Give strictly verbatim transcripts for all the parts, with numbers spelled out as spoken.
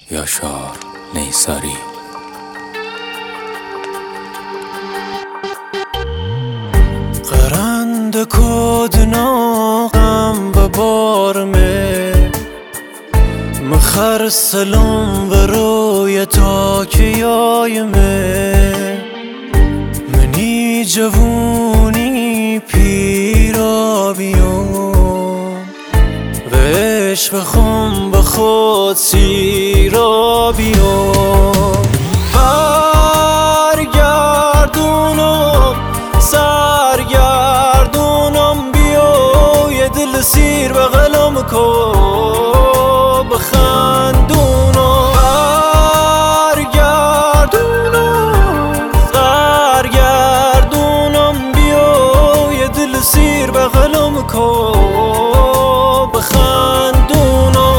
یاشار نیساری. قرند کودنا غم و بارمه مخر سلام و روی تا که یایمه منی جوونی پیرا بیام و عشق خم به خود سیرا بیام برگردونم سرگردونم بیا یه دل سیر بغلم کن بخندونم برگردونم سرگردونم بیا یه دل سیر بغلم کن بخندونم.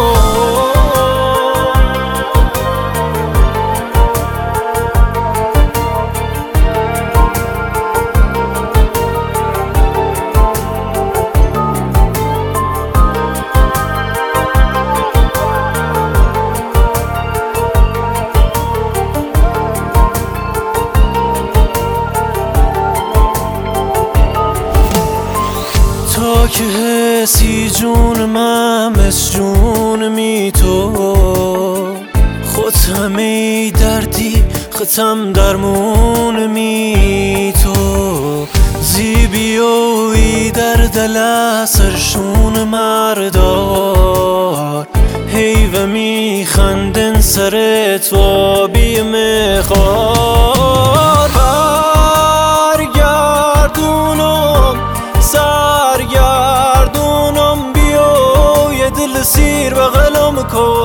تا که حسی جون من مثل جون می تو خود همه دردی ختم درمون می تو زیبیوی در دل سرشون مردار هی و می خندن سر تو بی مخار برگردونم سرگردونم بیا یه دل سیر بغلم کن